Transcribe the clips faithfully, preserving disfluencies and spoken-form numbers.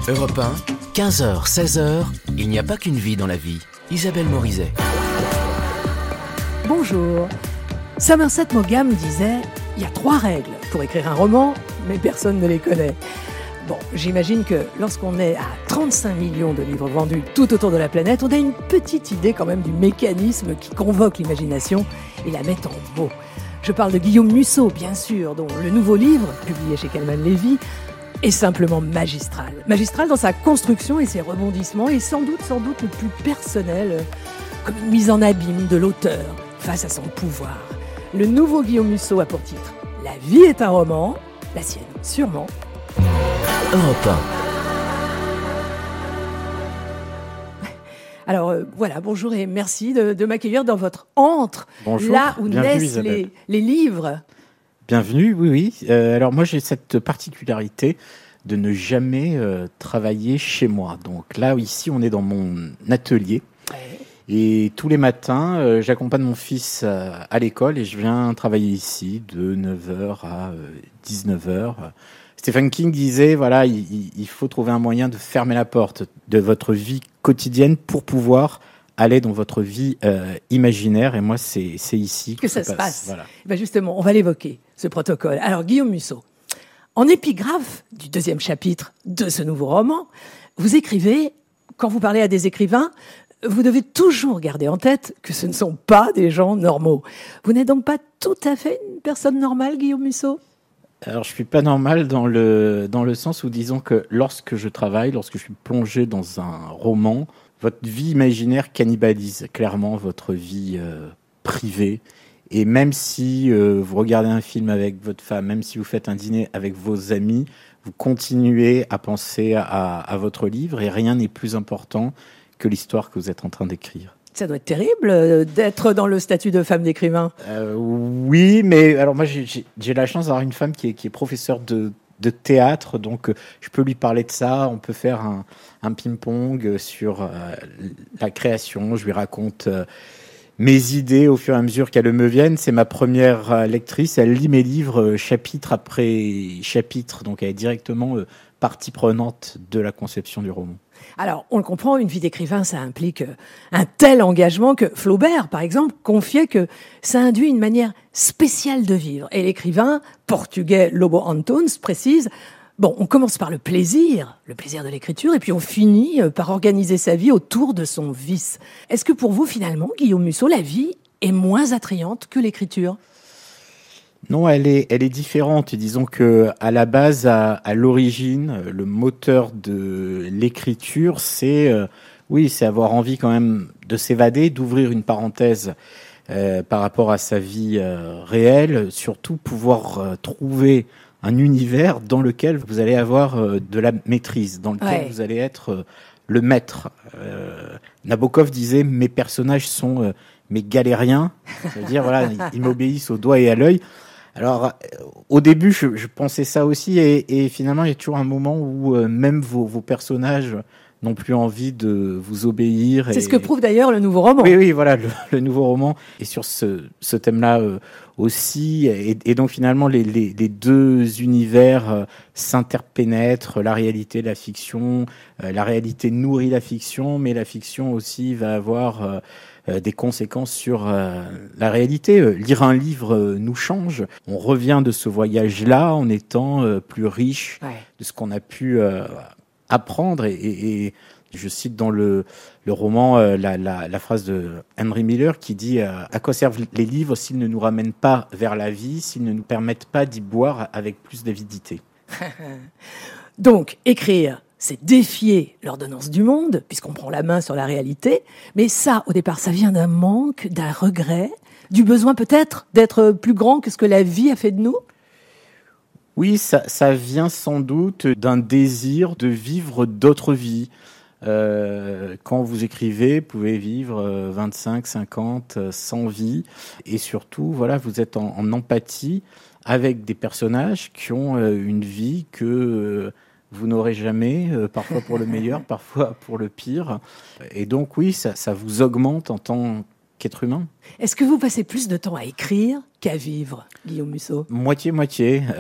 Europe un, quinze heures seize heures, il n'y a pas qu'une vie dans la vie. Isabelle Morizet. Bonjour. Somerset Maugham disait « Il y a trois règles pour écrire un roman, mais personne ne les connaît ». Bon, j'imagine que lorsqu'on est à trente-cinq millions de livres vendus tout autour de la planète, on a une petite idée quand même du mécanisme qui convoque l'imagination et la met en mots. Je parle de Guillaume Musso, bien sûr, dont le nouveau livre, publié chez Calman Levy, est simplement magistral. Magistral dans sa construction et ses rebondissements, et sans doute, sans doute le plus personnel, comme une mise en abîme de l'auteur face à son pouvoir. Le nouveau Guillaume Musso a pour titre « La vie est un roman », la sienne, sûrement. Europe un. Alors euh, voilà, bonjour et merci de, de m'accueillir dans votre antre, Bonjour, là où bienvenue, naissent les, les livres. Bienvenue, oui, oui. Euh, alors moi, j'ai cette particularité de ne jamais euh, travailler chez moi. Donc là, ici, on est dans mon atelier. Ouais. Et tous les matins, euh, j'accompagne mon fils euh, à l'école et je viens travailler ici de neuf heures à euh, dix-neuf heures. Stephen King disait, voilà, il, il faut trouver un moyen de fermer la porte de votre vie quotidienne pour pouvoir aller dans votre vie euh, imaginaire. Et moi, c'est, c'est ici que, que ça, ça se passe. passe. Voilà. Ben justement, on va l'évoquer, ce protocole. Alors, Guillaume Musso, en épigraphe du deuxième chapitre de ce nouveau roman, vous écrivez, quand vous parlez à des écrivains, vous devez toujours garder en tête que ce ne sont pas des gens normaux. Vous n'êtes donc pas tout à fait une personne normale, Guillaume Musso ? Alors, je suis pas normal dans le, dans le sens où, disons que lorsque je travaille, lorsque je suis plongé dans un roman, votre vie imaginaire cannibalise clairement votre vie euh, privée. Et même si euh, vous regardez un film avec votre femme, même si vous faites un dîner avec vos amis, vous continuez à penser à, à votre livre et rien n'est plus important que l'histoire que vous êtes en train d'écrire. Ça doit être terrible euh, d'être dans le statut de femme d'écrivain. Euh, oui, mais alors moi j'ai, j'ai, j'ai la chance d'avoir une femme qui est, qui est professeure de, de théâtre, donc euh, je peux lui parler de ça, on peut faire un, un ping-pong sur euh, la création, je lui raconte euh, mes idées au fur et à mesure qu'elles me viennent. C'est ma première euh, lectrice, elle lit mes livres euh, chapitre après chapitre, donc elle est directement euh, partie prenante de la conception du roman. Alors, on le comprend, une vie d'écrivain, ça implique un tel engagement que Flaubert, par exemple, confiait que ça induit une manière spéciale de vivre. Et l'écrivain portugais Lobo Antunes précise, bon, on commence par le plaisir, le plaisir de l'écriture, et puis on finit par organiser sa vie autour de son vice. Est-ce que pour vous, finalement, Guillaume Musso, la vie est moins attrayante que l'écriture ? Non, elle est, elle est différente. Disons que à la base, à, à l'origine, le moteur de l'écriture, c'est, euh, oui, c'est avoir envie quand même de s'évader, d'ouvrir une parenthèse euh, par rapport à sa vie euh, réelle, surtout pouvoir euh, trouver un univers dans lequel vous allez avoir euh, de la maîtrise, dans lequel Ouais. vous allez être euh, le maître. Euh, Nabokov disait, mes personnages sont euh, mes galériens, c'est-à-dire voilà, ils, ils m'obéissent au doigt et à l'œil. Alors, euh, au début, je, je pensais ça aussi, et, et finalement, il y a toujours un moment où euh, même vos, vos personnages n'ont plus envie de vous obéir. C'est et... ce que prouve d'ailleurs le nouveau roman. Oui, oui, voilà, le, le nouveau roman est sur ce, ce thème-là euh, aussi, et, et donc finalement, les, les, les deux univers euh, s'interpénètrent, la réalité, la fiction. Euh, la réalité nourrit la fiction, mais la fiction aussi va avoir euh, euh, des conséquences sur euh, la réalité. Euh, lire un livre euh, nous change. On revient de ce voyage-là en étant euh, plus riche Ouais. de ce qu'on a pu euh, apprendre. Et, et, et je cite dans le, le roman euh, la, la, la phrase de Henry Miller qui dit euh, « À quoi servent les livres s'ils ne nous ramènent pas vers la vie, s'ils ne nous permettent pas d'y boire avec plus d'avidité ?» Donc, écrire, c'est défier l'ordonnance du monde, puisqu'on prend la main sur la réalité. Mais ça, au départ, ça vient d'un manque, d'un regret, du besoin peut-être d'être plus grand que ce que la vie a fait de nous. Oui, ça, ça vient sans doute d'un désir de vivre d'autres vies. Euh, quand vous écrivez, vous pouvez vivre vingt-cinq, cinquante, cent vies. Et surtout, voilà, vous êtes en, en empathie avec des personnages qui ont euh, une vie que euh, vous n'aurez jamais, euh, parfois pour le meilleur, parfois pour le pire. Et donc oui, ça, ça vous augmente en tant qu'être humain. Est-ce que vous passez plus de temps à écrire qu'à vivre, Guillaume Musso ?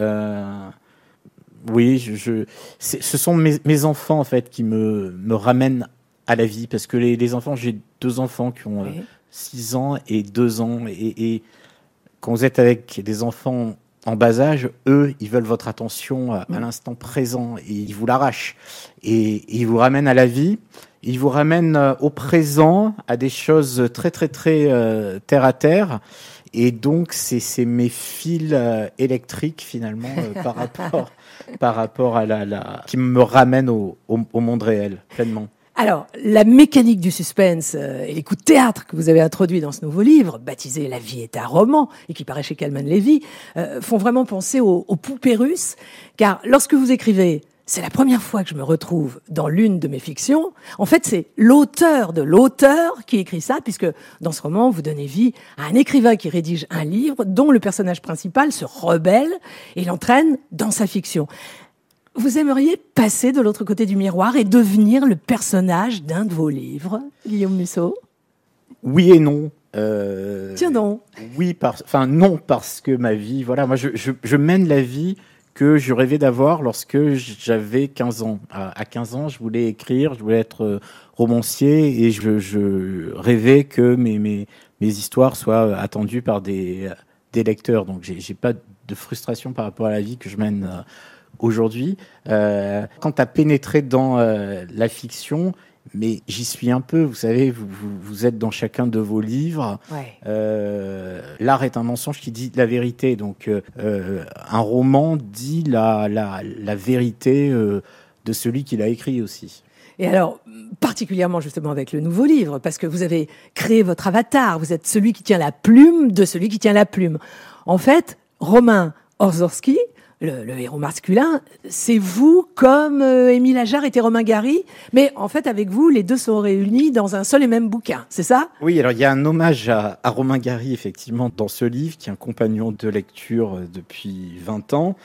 Moitié-moitié. Euh, Oui, je, je, c'est, ce sont mes, mes enfants en fait qui me, me ramènent à la vie, parce que les, les enfants, j'ai deux enfants qui ont Oui. six ans et deux ans, et, et quand vous êtes avec des enfants en bas âge, eux, ils veulent votre attention à, à l'instant présent, et ils vous l'arrachent, et, et ils vous ramènent à la vie, ils vous ramènent euh, au présent, à des choses très très très euh, terre à terre. Et donc, c'est, c'est mes fils euh, électriques, finalement, euh, par, rapport, par rapport à la, la... qui me ramènent au, au, au monde réel, pleinement. Alors, la mécanique du suspense euh, et les coups de théâtre que vous avez introduits dans ce nouveau livre, baptisé La vie est un roman, et qui paraît chez Calman Levy, euh, font vraiment penser aux, aux poupées russes. Car lorsque vous écrivez « C'est la première fois que je me retrouve dans l'une de mes fictions », en fait, c'est l'auteur de l'auteur qui écrit ça, puisque dans ce roman, vous donnez vie à un écrivain qui rédige un livre dont le personnage principal se rebelle et l'entraîne dans sa fiction. Vous aimeriez passer de l'autre côté du miroir et devenir le personnage d'un de vos livres, Guillaume Musso ? Oui et non. Euh, Tiens donc. Oui, par, enfin non, parce que ma vie, voilà, moi je, je, je mène la vie que je rêvais d'avoir lorsque j'avais quinze ans. À, à quinze ans, je voulais écrire, je voulais être romancier, et je, je rêvais que mes, mes, mes histoires soient attendues par des, des lecteurs. Donc j'ai, j'ai pas de frustration par rapport à la vie que je mène euh, aujourd'hui. Euh, quant à pénétrer dans euh, la fiction, mais j'y suis un peu, vous savez, vous, vous, vous êtes dans chacun de vos livres. Ouais. Euh, l'art est un mensonge qui dit la vérité. Donc, euh, un roman dit la, la, la vérité euh, de celui qui l'a écrit aussi. Et alors, particulièrement justement avec le nouveau livre, parce que vous avez créé votre avatar, vous êtes celui qui tient la plume de celui qui tient la plume. En fait, Romain Orzowski, Le, le héros masculin, c'est vous comme euh, Émile Ajar était Romain Gary, mais en fait avec vous, les deux sont réunis dans un seul et même bouquin, c'est ça ? Oui, alors il y a un hommage à, à Romain Gary effectivement dans ce livre, qui est un compagnon de lecture depuis vingt ans.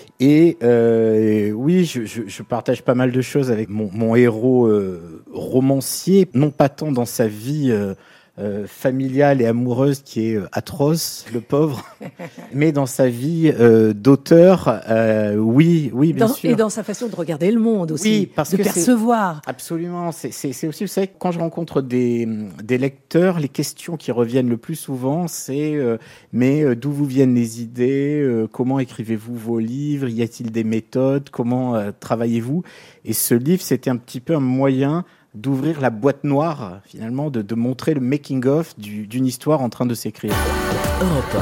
Et euh, oui, je, je, je partage pas mal de choses avec mon, mon héros euh, romancier, non pas tant dans sa vie euh, Euh, familiale et amoureuse qui est euh, atroce, le pauvre, mais dans sa vie euh, d'auteur, euh, oui, oui, bien dans, sûr. Et dans sa façon de regarder le monde aussi, oui, parce de que percevoir. C'est, absolument, c'est, c'est, c'est aussi, vous savez, quand je rencontre des, des lecteurs, les questions qui reviennent le plus souvent, c'est euh, mais euh, d'où vous viennent les idées, euh, comment écrivez-vous vos livres, y a-t-il des méthodes, comment euh, travaillez-vous ? Et ce livre, c'était un petit peu un moyen d'ouvrir la boîte noire, finalement, de, de montrer le making-of du, d'une histoire en train de s'écrire. Europe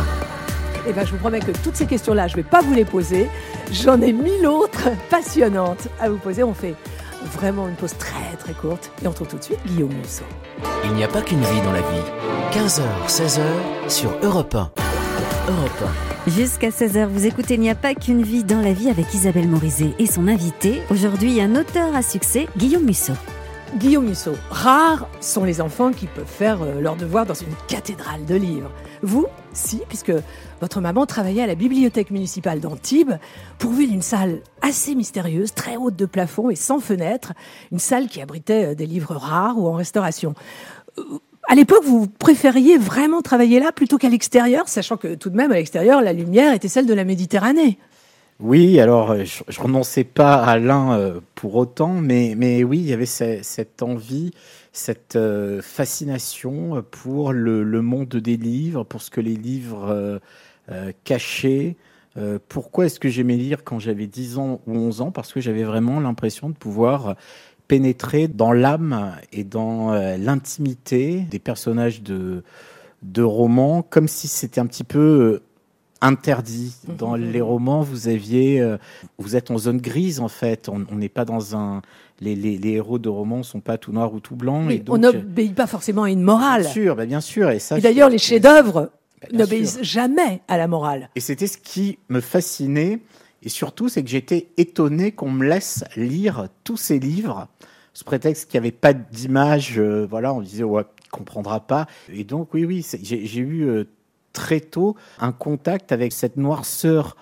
Eh ben, je vous promets que toutes ces questions-là, je ne vais pas vous les poser. J'en ai mille autres passionnantes à vous poser. On fait vraiment une pause très très courte et on retrouve tout de suite Guillaume Musso. Il n'y a pas qu'une vie dans la vie. quinze heures, seize heures sur Europe un. Europe un. Jusqu'à seize heures, vous écoutez Il n'y a pas qu'une vie dans la vie avec Isabelle Morizet et son invité. Aujourd'hui, un auteur à succès, Guillaume Musso. Guillaume Musso, rares sont les enfants qui peuvent faire euh, leur devoir dans une cathédrale de livres. Vous, si, puisque votre maman travaillait à la bibliothèque municipale d'Antibes, pourvue d'une salle assez mystérieuse, très haute de plafond et sans fenêtre, une salle qui abritait euh, des livres rares ou en restauration. Euh, à l'époque, vous préfériez vraiment travailler là plutôt qu'à l'extérieur, sachant que tout de même, à l'extérieur, la lumière était celle de la Méditerranée. Oui, alors je, je renonçais pas à l'un euh, pour autant, mais, mais oui, il y avait ce, cette envie, cette euh, fascination pour le, le monde des livres, pour ce que les livres euh, euh, cachaient. Euh, pourquoi est-ce que j'aimais lire quand j'avais dix ans ou onze ans ? Parce que j'avais vraiment l'impression de pouvoir pénétrer dans l'âme et dans euh, l'intimité des personnages de, de romans, comme si c'était un petit peu... Euh, interdit. Dans les romans, vous aviez, euh, vous êtes en zone grise en fait. On n'est pas dans un, les, les, les héros de romans sont pas tout noirs ou tout blancs. Mais et donc, on n'obéit pas forcément à une morale. Bien sûr, bah bien sûr. Et ça. Et d'ailleurs, les chefs-d'œuvre bah, n'obéissent sûr. jamais à la morale. Et c'était ce qui me fascinait. Et surtout, c'est que j'étais étonné qu'on me laisse lire tous ces livres sous prétexte qu'il n'y avait pas d'image. Euh, voilà, on disait ouais, il comprendra pas. Et donc oui, oui, j'ai, j'ai eu euh, très tôt un contact avec cette noirceur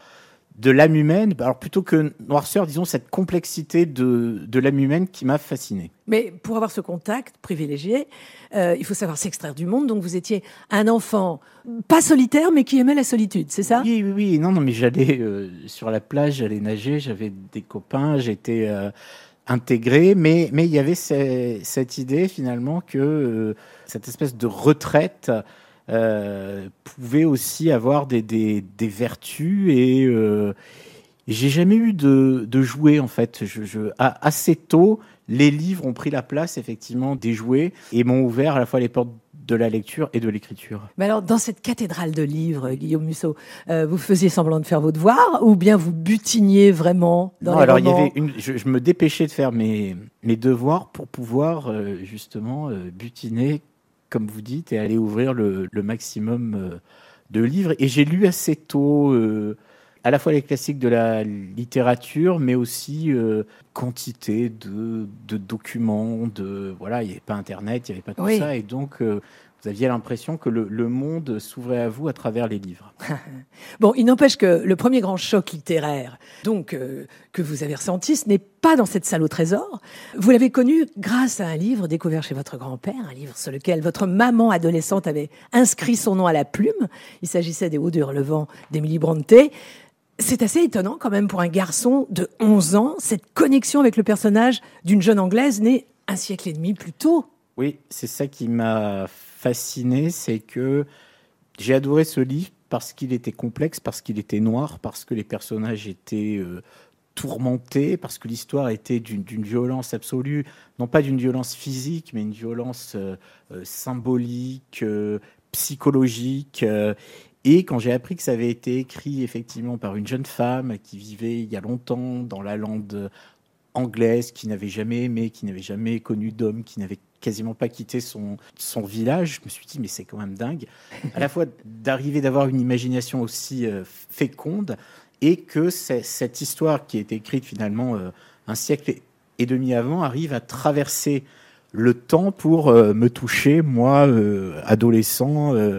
de l'âme humaine, alors plutôt que noirceur, disons cette complexité de, de l'âme humaine qui m'a fasciné. Mais pour avoir ce contact privilégié, euh, il faut savoir s'extraire du monde. Donc vous étiez un enfant, pas solitaire, mais qui aimait la solitude, c'est ça ? Oui, oui, oui. Non, non, mais j'allais euh, sur la plage, j'allais nager, j'avais des copains, j'étais euh, intégré, mais mais il y avait ces, cette idée finalement que euh, cette espèce de retraite euh, pouvait aussi avoir des, des, des vertus et euh, j'ai jamais eu de, de jouets en fait. Je, je, assez tôt, les livres ont pris la place effectivement des jouets et m'ont ouvert à la fois les portes de la lecture et de l'écriture. Mais alors, dans cette cathédrale de livres, Guillaume Musso, euh, vous faisiez semblant de faire vos devoirs ou bien vous butiniez vraiment dans non, les alors romans ? il y avait une, je, je me dépêchais de faire mes, mes devoirs pour pouvoir euh, justement euh, butiner, comme vous dites, et aller ouvrir le, le maximum euh, de livres. Et j'ai lu assez tôt euh, à la fois les classiques de la littérature, mais aussi euh, quantité de, de documents, de voilà, il n'y avait pas Internet, il n'y avait pas tout oui. ça, et donc euh, vous aviez l'impression que le, le monde s'ouvrait à vous à travers les livres. Bon, il n'empêche que le premier grand choc littéraire, donc euh, que vous avez ressenti, ce n'est pas dans cette salle au trésor. Vous l'avez connu grâce à un livre découvert chez votre grand-père, un livre sur lequel votre maman adolescente avait inscrit son nom à la plume. Il s'agissait des Hauts de Hurlevent d'Émilie Brontë. C'est assez étonnant quand même pour un garçon de onze ans, cette connexion avec le personnage d'une jeune Anglaise née un siècle et demi plus tôt. Oui, c'est ça qui m'a fasciné, c'est que j'ai adoré ce livre parce qu'il était complexe, parce qu'il était noir, parce que les personnages étaient euh, tourmentés, parce que l'histoire était d'une, d'une violence absolue, non pas d'une violence physique, mais une violence euh, euh, symbolique, euh, psychologique. Euh, Et quand j'ai appris que ça avait été écrit effectivement par une jeune femme qui vivait il y a longtemps dans la lande anglaise, qui n'avait jamais aimé, qui n'avait jamais connu d'homme, qui n'avait quasiment pas quitté son, son village, je me suis dit, mais c'est quand même dingue, à la fois d'arriver d'avoir une imagination aussi euh, féconde, et que c'est, cette histoire qui a été écrite finalement euh, un siècle et demi avant arrive à traverser le temps pour euh, me toucher, moi, euh, adolescent euh,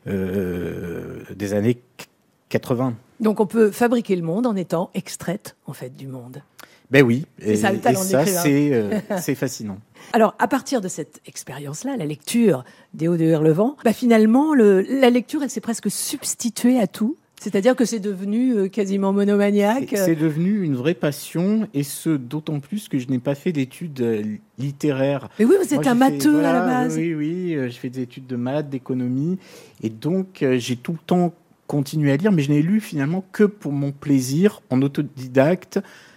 euh, des années quatre-vingts. Donc on peut fabriquer le monde en étant extraite, en fait, du monde. Ben oui, c'est et ça, le talent et ça d'écrivain. c'est, euh, c'est fascinant. Alors, à partir de cette expérience-là, la lecture des Hauts de Hurlevent, bah finalement, le, la lecture, elle s'est presque substituée à tout. C'est-à-dire que c'est devenu euh, quasiment monomaniaque. C'est, c'est devenu une vraie passion, et ce, d'autant plus que je n'ai pas fait d'études euh, littéraires. Mais oui, vous êtes Moi, un j'ai matheux fait, voilà, à la base. Oui, oui, euh, je fais des études de maths, d'économie, et donc euh, j'ai tout le temps continué à lire, mais je n'ai lu finalement que pour mon plaisir, en autodidacte,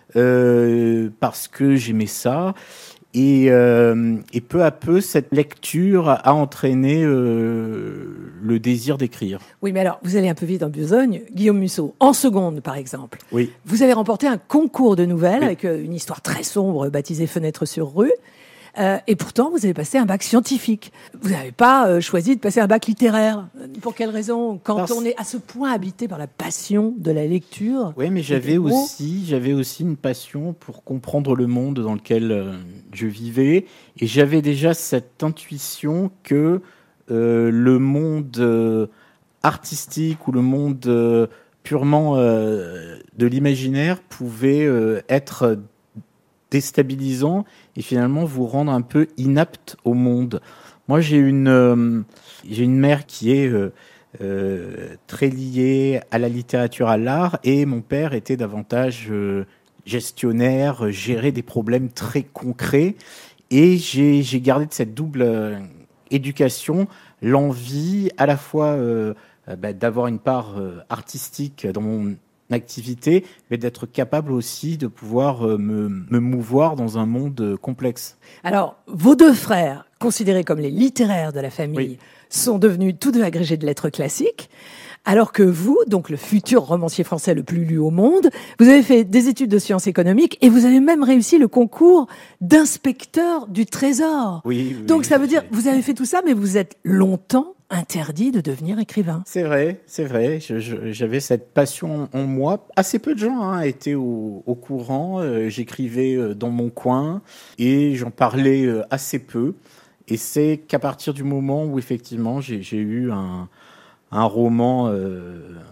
euh, parce que j'aimais ça. Et, euh, et peu à peu, cette lecture a entraîné euh, le désir d'écrire. Oui, mais alors, vous allez un peu vite en besogne. Guillaume Musso, en seconde, par exemple, oui. Vous avez remporté un concours de nouvelles oui. avec une histoire très sombre baptisée Fenêtre sur rue. Euh, et pourtant, vous avez passé un bac scientifique. Vous n'avez pas euh, choisi de passer un bac littéraire. Pour quelle raison ? Quand Parce... on est à ce point habité par la passion de la lecture. Oui, mais j'avais aussi, j'avais aussi une passion pour comprendre le monde dans lequel euh, je vivais. Et j'avais déjà cette intuition que euh, le monde euh, artistique ou le monde euh, purement euh, de l'imaginaire pouvait euh, être déstabilisant et finalement vous rendre un peu inapte au monde. Moi, j'ai une, euh, j'ai une mère qui est euh, euh, très liée à la littérature, à l'art, et mon père était davantage euh, gestionnaire, gérait des problèmes très concrets, et j'ai, j'ai gardé de cette double euh, éducation l'envie à la fois euh, bah, d'avoir une part euh, artistique dans mon activité, mais d'être capable aussi de pouvoir me, me mouvoir dans un monde complexe. Alors, vos deux frères, considérés comme les littéraires de la famille, oui. sont devenus tous deux agrégés de lettres classiques, alors que vous, donc le futur romancier français le plus lu au monde, vous avez fait des études de sciences économiques et vous avez même réussi le concours d'inspecteur du Trésor. Oui, oui, donc ça veut oui. dire, vous avez fait tout ça, mais vous êtes longtemps interdit de devenir écrivain. C'est vrai, c'est vrai. Je, je, j'avais cette passion en moi. Assez peu de gens hein, étaient au, au courant. Euh, j'écrivais dans mon coin et j'en parlais assez peu. Et c'est qu'à partir du moment où effectivement j'ai, j'ai eu un, un roman euh,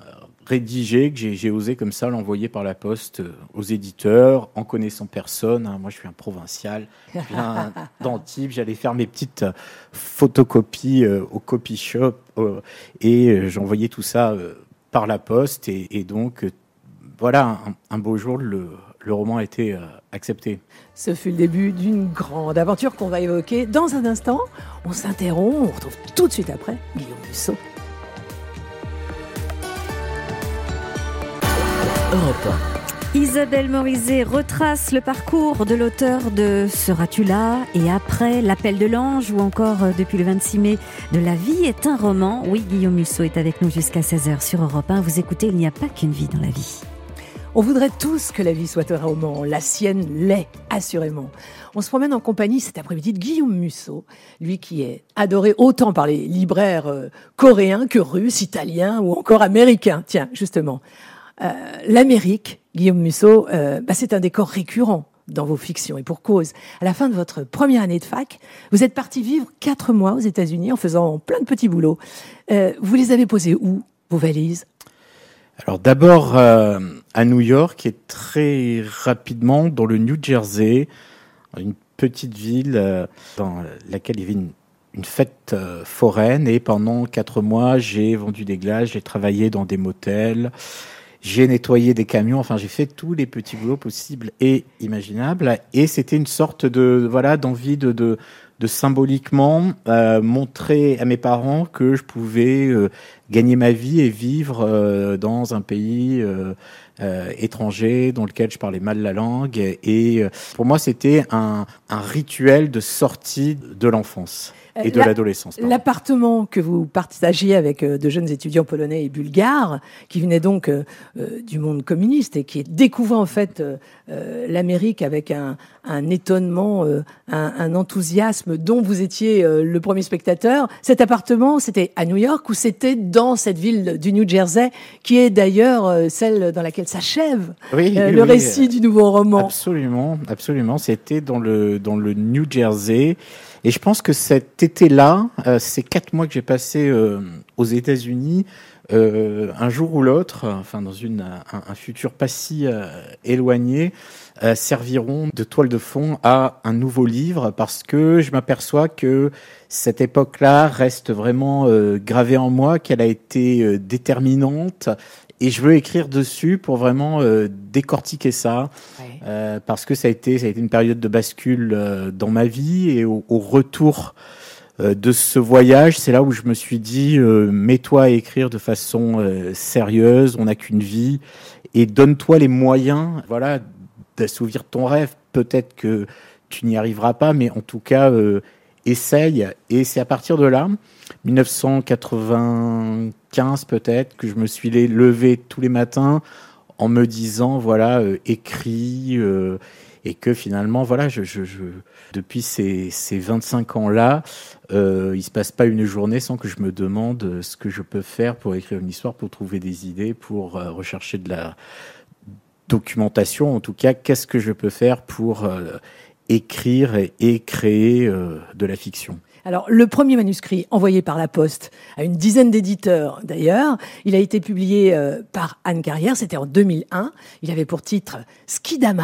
rédigé, que j'ai, j'ai osé comme ça l'envoyer par la poste aux éditeurs, en connaissant personne. Moi, je suis un provincial, je viens d'Antibes, j'allais faire mes petites photocopies au copy shop et j'envoyais tout ça par la poste. Et, et donc, voilà, un, un beau jour, le, le roman a été accepté. Ce fut le début d'une grande aventure qu'on va évoquer dans un instant. On s'interrompt, on retrouve tout de suite après Guillaume Musso. Europe Isabelle Morizet retrace le parcours de l'auteur de Seras-tu là et après L'appel de l'ange ou encore depuis le vingt-six mai de La vie est un roman. Oui, Guillaume Musso est avec nous jusqu'à seize heures sur Europe un. Vous écoutez Il n'y a pas qu'une vie dans la vie. On voudrait tous que la vie soit un roman. La sienne l'est, assurément. On se promène en compagnie cet après-midi de Guillaume Musso, lui qui est adoré autant par les libraires euh, coréens que russes, italiens ou encore américains. Tiens, justement. Euh, L'Amérique, Guillaume Musso, euh, bah c'est un décor récurrent dans vos fictions, et pour cause. À la fin de votre première année de fac, vous êtes parti vivre quatre mois aux États-Unis en faisant plein de petits boulots. Euh, vous les avez posés où, vos valises ? Alors d'abord euh, à New York et très rapidement dans le New Jersey, une petite ville euh, dans laquelle il y avait une, une fête euh, foraine, et pendant quatre mois j'ai vendu des glaces, j'ai travaillé dans des motels. J'ai nettoyé des camions, enfin j'ai fait tous les petits boulots possibles et imaginables, et c'était une sorte de voilà d'envie de de, de symboliquement euh, montrer à mes parents que je pouvais euh, gagner ma vie et vivre euh, dans un pays euh, euh, étranger dans lequel je parlais mal la langue, et euh, pour moi c'était un un rituel de sortie de l'enfance et de La, l'adolescence. Pardon. L'appartement que vous partagiez avec euh, de jeunes étudiants polonais et bulgares, qui venaient donc euh, euh, du monde communiste et qui découvraient en fait euh, euh, l'Amérique avec un, un étonnement, euh, un, un enthousiasme dont vous étiez euh, le premier spectateur. Cet appartement, c'était à New York ou c'était dans cette ville du New Jersey, qui est d'ailleurs euh, celle dans laquelle s'achève oui, euh, oui, le oui, récit du nouveau roman. Absolument, absolument. C'était dans le dans le New Jersey. Et je pense que cet été-là, euh, ces quatre mois que j'ai passés euh, aux États-Unis, euh, un jour ou l'autre, enfin dans une un, un futur pas si euh, éloigné, euh, serviront de toile de fond à un nouveau livre, parce que je m'aperçois que cette époque-là reste vraiment euh, gravée en moi, qu'elle a été euh, déterminante. Et je veux écrire dessus pour vraiment euh, décortiquer ça, ouais. euh, parce que ça a été, ça a été une période de bascule euh, dans ma vie, et au, au retour euh, de ce voyage, c'est là où je me suis dit euh, mets-toi à écrire de façon euh, sérieuse, on n'a qu'une vie, et donne-toi les moyens, voilà, d'assouvir ton rêve. Peut-être que tu n'y arriveras pas, mais en tout cas euh, essaye. Et c'est à partir de là, dix-neuf cent quatre-vingt-quinze peut-être, que je me suis levé tous les matins en me disant voilà euh, écris euh, et que finalement voilà je, je, je depuis ces, ces vingt-cinq ans là euh, il se passe pas une journée sans que je me demande ce que je peux faire pour écrire une histoire, pour trouver des idées, pour euh, rechercher de la documentation, en tout cas qu'est-ce que je peux faire pour euh, écrire et, et créer euh, de la fiction. Alors, le premier manuscrit envoyé par la Poste à une dizaine d'éditeurs, d'ailleurs, il a été publié euh, par Anne Carrière, c'était en deux mille un. Il avait pour titre « Skidamarinck »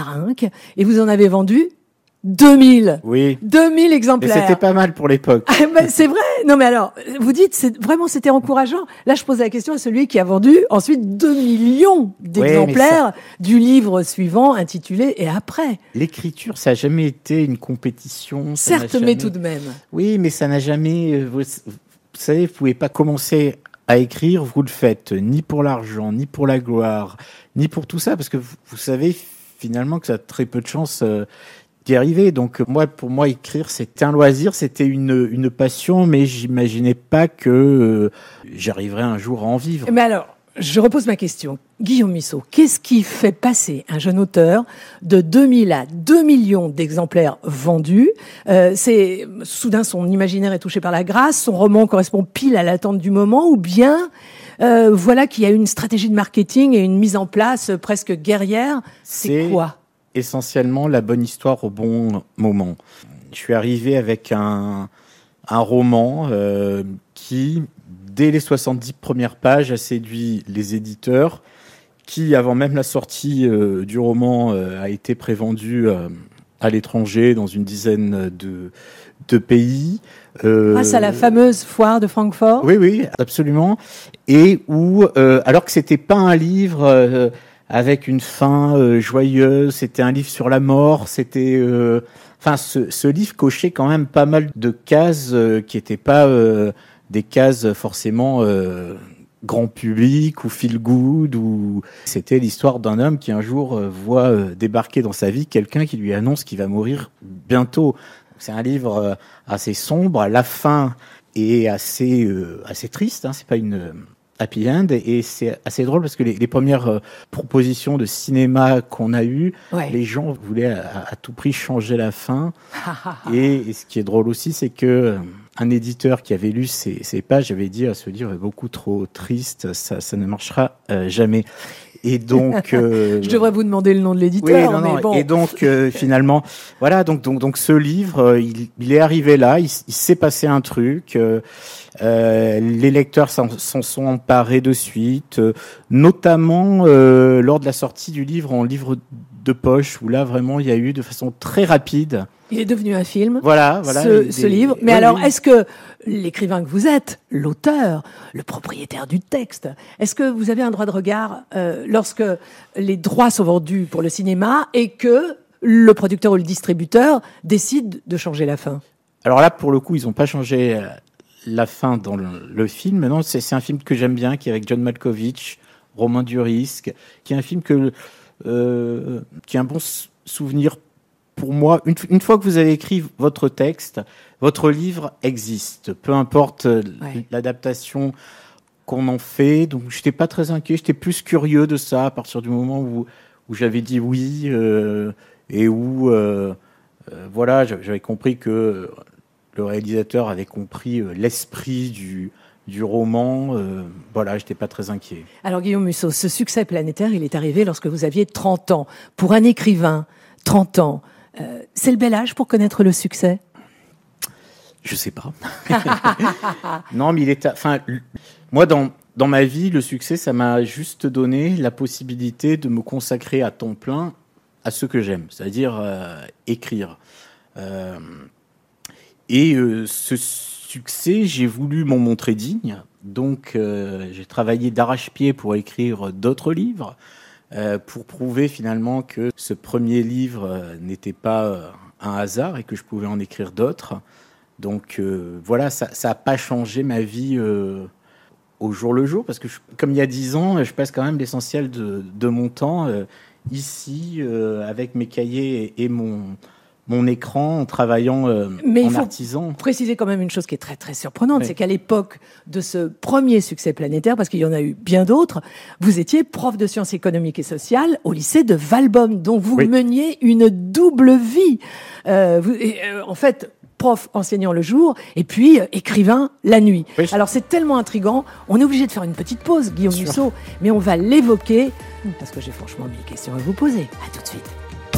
et vous en avez vendu deux mille. Oui. deux mille exemplaires. Et c'était pas mal pour l'époque. Ah, ben, c'est vrai. Non, mais alors, vous dites, c'est, vraiment, c'était encourageant. Là, je pose la question à celui qui a vendu ensuite deux millions d'exemplaires oui, ça... du livre suivant intitulé « Et après ». L'écriture, ça n'a jamais été une compétition. Certes, jamais... mais tout de même. Oui, mais ça n'a jamais... Vous, vous savez, vous pouvez pas commencer à écrire, vous le faites ni pour l'argent, ni pour la gloire, ni pour tout ça, parce que vous, vous savez finalement que ça a très peu de chance... Euh, d'y arriver. Donc moi, pour moi, écrire, c'était un loisir, c'était une, une passion, mais j'imaginais pas que euh, j'arriverais un jour à en vivre. Mais alors, je repose ma question. Guillaume Musso, qu'est-ce qui fait passer un jeune auteur de deux mille à deux millions d'exemplaires vendus? euh, C'est soudain son imaginaire est touché par la grâce, son roman correspond pile à l'attente du moment, ou bien euh, voilà qu'il y a une stratégie de marketing et une mise en place presque guerrière. C'est, C'est... quoi? Essentiellement la bonne histoire au bon moment. Je suis arrivé avec un, un roman euh, qui, dès les soixante-dix premières pages, a séduit les éditeurs, qui, avant même la sortie euh, du roman, euh, a été prévendu euh, à l'étranger, dans une dizaine de, de pays. Euh, Grâce à la fameuse foire de Francfort. Oui, oui, absolument. Et où, euh, alors que c'était pas un livre euh, avec une fin euh, joyeuse, c'était un livre sur la mort, c'était... Euh, enfin, ce, ce livre cochait quand même pas mal de cases euh, qui n'étaient pas euh, des cases forcément... Euh, grand public ou feel good, ou c'était l'histoire d'un homme qui un jour euh, voit euh, débarquer dans sa vie quelqu'un qui lui annonce qu'il va mourir bientôt. C'est un livre euh, assez sombre, la fin est assez euh, assez triste, hein, c'est pas une euh, happy end, et c'est assez drôle parce que les, les premières euh, propositions de cinéma qu'on a eues, ouais. les gens voulaient à, à tout prix changer la fin. et, et ce qui est drôle aussi, c'est que euh, un éditeur qui avait lu ces, ces pages avait dit à ce livre est beaucoup trop triste, ça, ça ne marchera euh, jamais. Et donc, euh, je devrais vous demander le nom de l'éditeur. Oui, non, non. Mais bon. Et donc, euh, finalement, voilà. Donc, donc, donc, ce livre, euh, il, il est arrivé là. Il, il s'est passé un truc. Euh, euh, les lecteurs s'en, s'en sont emparés de suite, euh, notamment euh, lors de la sortie du livre en livre de poche, où là, vraiment, il y a eu de façon très rapide. Il est devenu un film, voilà, voilà, ce, des, ce livre. Mais oui, alors, oui. est-ce que l'écrivain que vous êtes, l'auteur, le propriétaire du texte, est-ce que vous avez un droit de regard euh, lorsque les droits sont vendus pour le cinéma et que le producteur ou le distributeur décide de changer la fin ? Alors là, pour le coup, ils n'ont pas changé la fin dans le, le film. Non, c'est, c'est un film que j'aime bien, qui est avec John Malkovich, Romain Duris, qui est un film que, euh, qui est un bon souvenir. Pour moi, une, une fois que vous avez écrit votre texte, votre livre existe. Peu importe ouais. l'adaptation qu'on en fait. Donc, je n'étais pas très inquiet. J'étais plus curieux de ça à partir du moment où, où j'avais dit oui euh, et où, euh, euh, voilà, j'avais compris que le réalisateur avait compris euh, l'esprit du, du roman. Euh, voilà, je n'étais pas très inquiet. Alors, Guillaume Musso, ce succès planétaire, il est arrivé lorsque vous aviez trente ans. Pour un écrivain, trente ans, Euh, c'est le bel âge pour connaître le succès ? Je sais pas. Non, mais il est. Enfin, moi, dans dans ma vie, le succès, ça m'a juste donné la possibilité de me consacrer à temps plein à ce que j'aime, c'est-à-dire euh, écrire. Euh, et euh, ce succès, j'ai voulu m'en montrer digne. Donc, euh, j'ai travaillé d'arrache-pied pour écrire d'autres livres. Euh, pour prouver finalement que ce premier livre euh, n'était pas euh, un hasard et que je pouvais en écrire d'autres. Donc euh, voilà, ça n'a pas changé ma vie euh, au jour le jour, parce que je, comme il y a dix ans, je passe quand même l'essentiel de, de mon temps euh, ici, euh, avec mes cahiers et, et mon, mon écran, en travaillant euh, Mais en il faut artisan. Préciser quand même une chose qui est très très surprenante, oui. c'est qu'à l'époque de ce premier succès planétaire, parce qu'il y en a eu bien d'autres, vous étiez prof de sciences économiques et sociales au lycée de Valbonne, dont vous oui. meniez une double vie. Euh, vous, et, euh, en fait, prof enseignant le jour et puis euh, écrivain la nuit. Oui. Alors c'est tellement intriguant, on est obligé de faire une petite pause, Guillaume Bien Musso, sûr. mais on va l'évoquer, parce que j'ai franchement mille questions à vous poser. À tout de suite.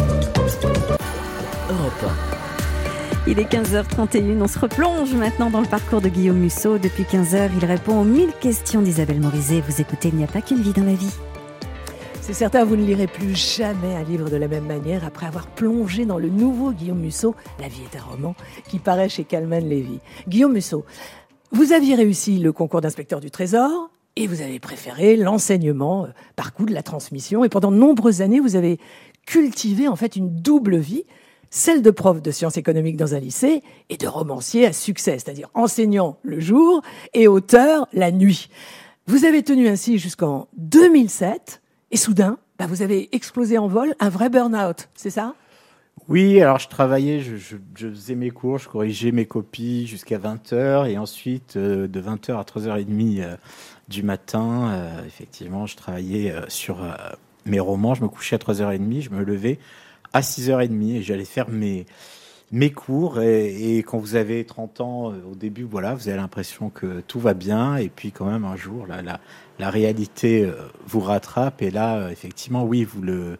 Europe. Il est quinze heures trente et une, on se replonge maintenant dans le parcours de Guillaume Musso. Depuis quinze heures, il répond aux mille questions d'Isabelle Morizet. Vous écoutez Il n'y a pas qu'une vie dans la vie. C'est certain, vous ne lirez plus jamais un livre de la même manière après avoir plongé dans le nouveau Guillaume Musso, La vie est un roman, qui paraît chez Calman Lévy. Guillaume Musso, vous aviez réussi le concours d'inspecteur du Trésor et vous avez préféré l'enseignement euh, par coup de la transmission. Et pendant de nombreuses années, vous avez cultivé en fait une double vie, celle de prof de sciences économiques dans un lycée et de romancier à succès, c'est-à-dire enseignant le jour et auteur la nuit. Vous avez tenu ainsi jusqu'en deux mille sept et soudain, bah vous avez explosé en vol, un vrai burn-out, c'est ça ? Oui, alors je travaillais, je, je, je faisais mes cours, je corrigeais mes copies jusqu'à vingt heures et ensuite euh, de vingt heures à trois heures trente euh, du matin, euh, effectivement, je travaillais euh, sur euh, mes romans, je me couchais à trois heures trente, je me levais à six heures trente et j'allais faire mes, mes cours. Et, et quand vous avez trente ans, au début, voilà, vous avez l'impression que tout va bien. Et puis quand même, un jour, la, la, la réalité vous rattrape. Et là, effectivement, oui, vous le,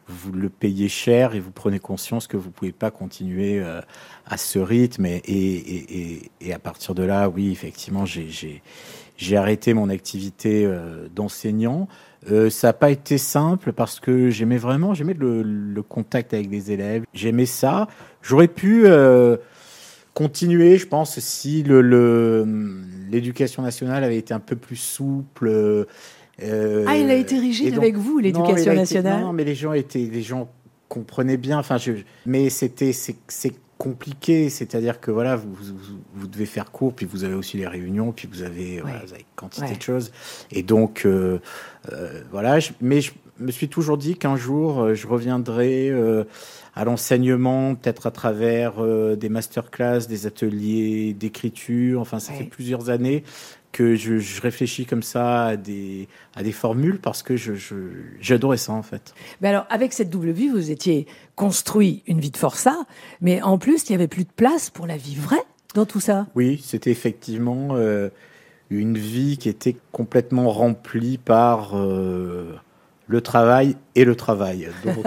vous le payez cher et vous prenez conscience que vous ne pouvez pas continuer euh, à ce rythme. Et, et, et, et à partir de là, oui, effectivement, j'ai, j'ai, j'ai arrêté mon activité euh, d'enseignant. Euh, ça n'a pas été simple parce que j'aimais vraiment, j'aimais le, le contact avec les élèves. J'aimais ça. J'aurais pu euh, continuer, je pense, si le, le, l'éducation nationale avait été un peu plus souple. Euh, ah, il a été rigide donc, avec vous, l'éducation non, nationale été, Non, mais les gens étaient, les gens comprenaient bien. Enfin, je, mais c'était, c'est, c'est compliqué. C'est-à-dire que voilà, vous, vous, vous devez faire cours, puis vous avez aussi les réunions, puis vous avez, ouais. voilà, vous avez quantité ouais. de choses. Et donc, euh, euh, voilà. Je, mais je me suis toujours dit qu'un jour, euh, je reviendrai euh, à l'enseignement, peut-être à travers euh, des masterclass, des ateliers d'écriture. Enfin, ça ouais. fait plusieurs années que je, je réfléchis comme ça à des, à des formules parce que je, je, j'adorais ça, en fait. Mais alors, avec cette double vie, vous étiez construit une vie de forçat, mais en plus, il n'y avait plus de place pour la vie vraie dans tout ça. Oui, c'était effectivement euh, une vie qui était complètement remplie par euh, le travail et le travail. Donc,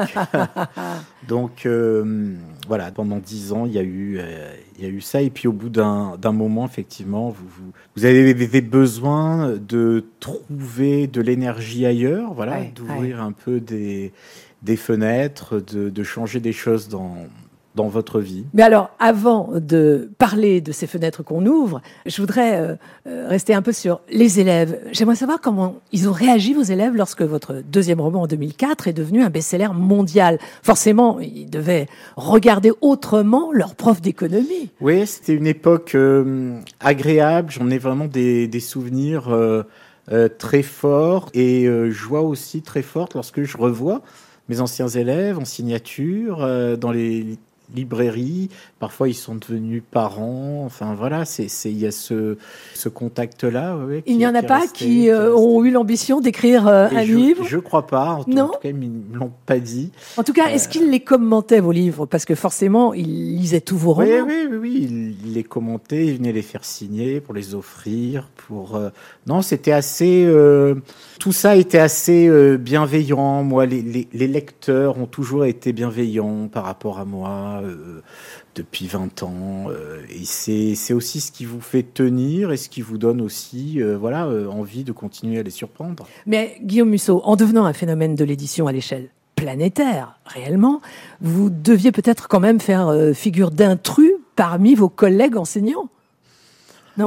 donc euh, voilà, pendant dix ans, il y a eu, euh, il y a eu ça. Et puis au bout d'un, d'un moment, effectivement, vous, vous, vous avez des besoins de trouver de l'énergie ailleurs, voilà, ouais, d'ouvrir ouais. un peu des, des fenêtres, de, de changer des choses dans... dans votre vie. Mais alors, avant de parler de ces fenêtres qu'on ouvre, je voudrais euh, rester un peu sur les élèves. J'aimerais savoir comment ils ont réagi, vos élèves, lorsque votre deuxième roman, en deux mille quatre, est devenu un best-seller mondial. Forcément, ils devaient regarder autrement leur prof d'économie. Oui, c'était une époque euh, agréable. J'en ai vraiment des, des souvenirs euh, euh, très forts et euh, joie aussi très forte lorsque je revois mes anciens élèves en signature euh, dans les librairies, parfois ils sont devenus parents, enfin voilà, c'est, c'est, il y a ce, ce contact-là. Ouais, il n'y en a pas resté, qui euh, ont eu l'ambition d'écrire euh, un je, livre Je crois pas, en, non en tout cas ils ne me l'ont pas dit. En tout cas, est-ce euh... qu'ils les commentaient, vos livres ? Parce que forcément, ils lisaient tous vos romans. Oui, oui, oui, oui. Ils les commentaient, ils venaient les faire signer pour les offrir. Pour euh... Non, c'était assez... Euh... Tout ça était assez euh, bienveillant. Moi, les, les, les lecteurs ont toujours été bienveillants par rapport à moi euh, depuis vingt ans. Euh, et c'est, c'est aussi ce qui vous fait tenir et ce qui vous donne aussi euh, voilà, euh, envie de continuer à les surprendre. Mais Guillaume Musso, en devenant un phénomène de l'édition à l'échelle planétaire, réellement, vous deviez peut-être quand même faire euh, figure d'intrus parmi vos collègues enseignants, non ?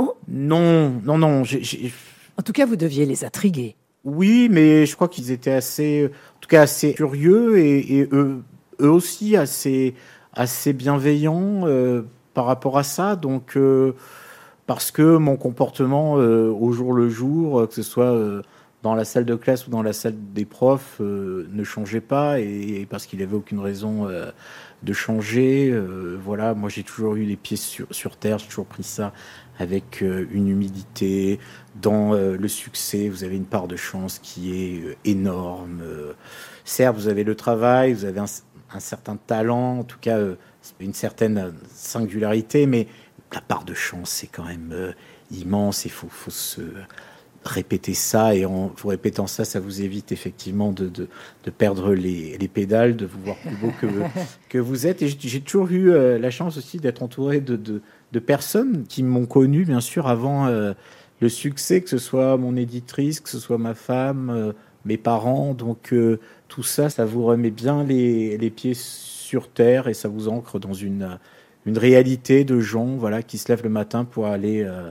Non, non, non. J'ai, j'ai... En tout cas, vous deviez les intriguer. Oui, mais je crois qu'ils étaient assez, en tout cas assez curieux et, et eux, eux aussi assez, assez bienveillants euh, par rapport à ça. Donc, euh, parce que mon comportement euh, au jour le jour, euh, que ce soit euh, dans la salle de classe ou dans la salle des profs, euh, ne changeait pas et, et parce qu'il n'avait aucune raison euh, de changer. Euh, voilà, moi j'ai toujours eu les pieds sur, sur terre, j'ai toujours pris ça avec euh, une humilité. Dans euh, le succès, vous avez une part de chance qui est euh, énorme. Euh, certes, vous avez le travail, vous avez un, un certain talent, en tout cas euh, une certaine singularité, mais la part de chance, c'est quand même euh, immense. Il faut, faut se répéter ça, et en vous répétant ça, ça vous évite effectivement de, de, de perdre les, les pédales, de vous voir plus beau que, que vous êtes. Et j'ai, j'ai toujours eu euh, la chance aussi d'être entouré de, de, de personnes qui m'ont connu, bien sûr, avant euh, le succès, que ce soit mon éditrice, que ce soit ma femme, euh, mes parents. Donc euh, tout ça, ça vous remet bien les, les pieds sur terre et ça vous ancre dans une, une réalité de gens, voilà, qui se lèvent le matin pour aller euh,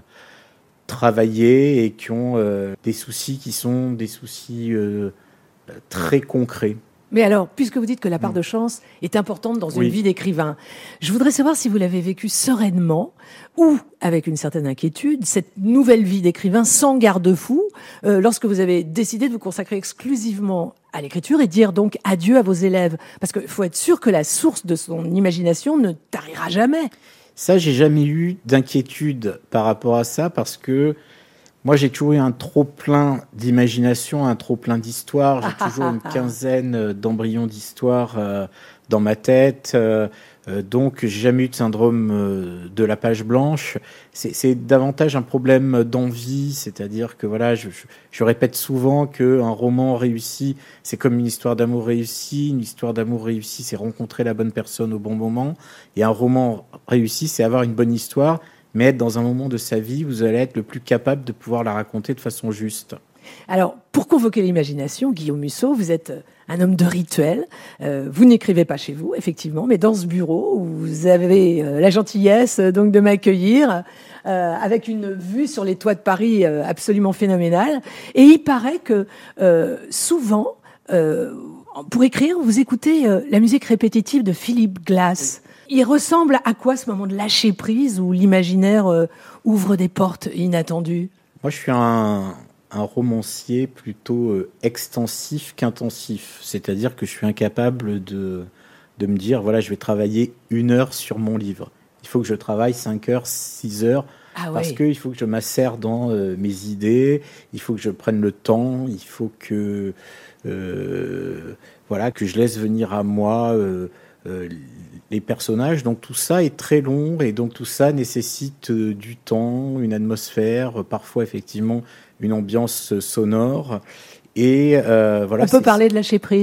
travailler et qui ont euh, des soucis qui sont des soucis euh, très concrets. Mais alors, puisque vous dites que la part de chance est importante dans une oui. vie d'écrivain, je voudrais savoir si vous l'avez vécu sereinement ou avec une certaine inquiétude, cette nouvelle vie d'écrivain sans garde-fou, euh, lorsque vous avez décidé de vous consacrer exclusivement à l'écriture et dire donc adieu à vos élèves. Parce qu'il faut être sûr que la source de son imagination ne tarira jamais. Ça, j'ai jamais eu d'inquiétude par rapport à ça, parce que moi, j'ai toujours eu un trop-plein d'imagination, un trop-plein d'histoire. J'ai toujours une quinzaine d'embryons d'histoire euh, dans ma tête. Euh, Euh, donc, j'ai jamais eu de syndrome euh, de la page blanche. C'est, c'est davantage un problème d'envie, c'est-à-dire que voilà, je, je, je répète souvent qu'un roman réussi, c'est comme une histoire d'amour réussie. Une histoire d'amour réussie, c'est rencontrer la bonne personne au bon moment. Et un roman réussi, c'est avoir une bonne histoire, mais être dans un moment de sa vie où vous allez être le plus capable de pouvoir la raconter de façon juste. Alors, pour convoquer l'imagination, Guillaume Musso, vous êtes un homme de rituel. Euh, vous n'écrivez pas chez vous, effectivement, mais dans ce bureau où vous avez euh, la gentillesse euh, donc de m'accueillir euh, avec une vue sur les toits de Paris euh, absolument phénoménale. Et il paraît que euh, souvent, euh, pour écrire, vous écoutez euh, la musique répétitive de Philip Glass. Il ressemble à quoi ce moment de lâcher prise où l'imaginaire euh, ouvre des portes inattendues ? Moi, je suis un... un romancier plutôt euh, extensif qu'intensif. C'est-à-dire que je suis incapable de, de me dire, voilà, je vais travailler une heure sur mon livre. Il faut que je travaille cinq heures, six heures, ah parce ouais. qu'il faut que je m'assère dans euh, mes idées, il faut que je prenne le temps, il faut que, euh, voilà, que je laisse venir à moi euh, euh, les personnages. Donc tout ça est très long et donc tout ça nécessite euh, du temps, une atmosphère, euh, parfois effectivement une ambiance sonore. Et euh, voilà. On peut parler de lâcher prise ?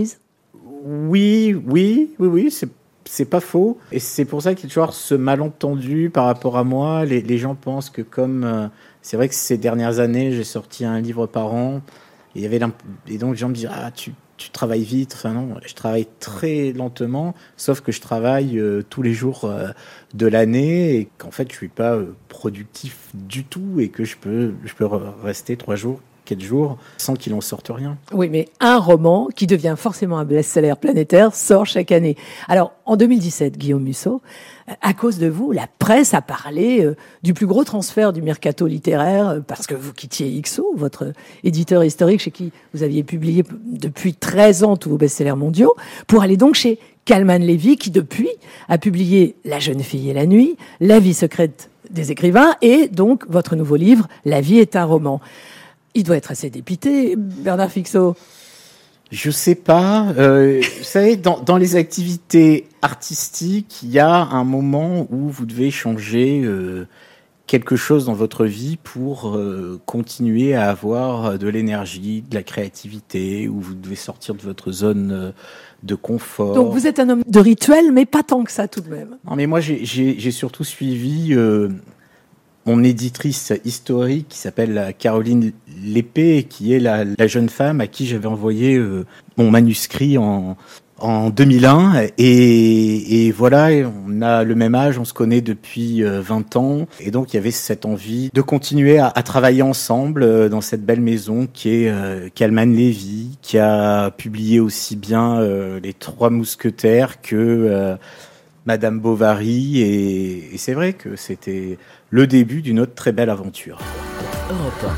Oui, oui, oui, oui, c'est, c'est pas faux. Et c'est pour ça qu'il y a toujours ce malentendu par rapport à moi. Les, les gens pensent que comme... Euh, c'est vrai que ces dernières années, j'ai sorti un livre par an. Et, il y avait et donc les gens me disent « Ah, tu, tu travailles vite ». Enfin non, je travaille très lentement, sauf que je travaille euh, tous les jours euh, de l'année et qu'en fait, je suis pas euh, productif du tout et que je peux, je peux rester trois jours, quatre jours sans qu'il en sorte rien. Oui, mais un roman qui devient forcément un best-seller planétaire sort chaque année. Alors, en deux mille dix-sept, Guillaume Musso, à cause de vous, la presse a parlé euh, du plus gros transfert du mercato littéraire euh, parce que vous quittiez I X O, votre éditeur historique chez qui vous aviez publié depuis treize ans tous vos best-sellers mondiaux, pour aller donc chez Kalman Levy qui, depuis, a publié La jeune fille et la nuit, La vie secrète des écrivains et donc votre nouveau livre, La vie est un roman. Il doit être assez dépité, Bernard Fixot. Je sais pas. Euh, vous savez, dans, dans les activités artistiques, il y a un moment où vous devez changer euh, quelque chose dans votre vie pour euh, continuer à avoir de l'énergie, de la créativité, où vous devez sortir de votre zone euh, de confort. Donc vous êtes un homme de rituel, mais pas tant que ça tout de même. Non, mais moi j'ai, j'ai, j'ai surtout suivi... Euh, mon éditrice historique qui s'appelle Caroline Lépée, qui est la, la jeune femme à qui j'avais envoyé euh, mon manuscrit en, en deux mille un. Et, et voilà, on a le même âge, on se connaît depuis euh, vingt ans. Et donc, il y avait cette envie de continuer à, à travailler ensemble euh, dans cette belle maison qui est euh, Kalman Levy, qui a publié aussi bien euh, Les Trois Mousquetaires que... Euh, Madame Bovary, et, et c'est vrai que c'était le début d'une autre très belle aventure. Europe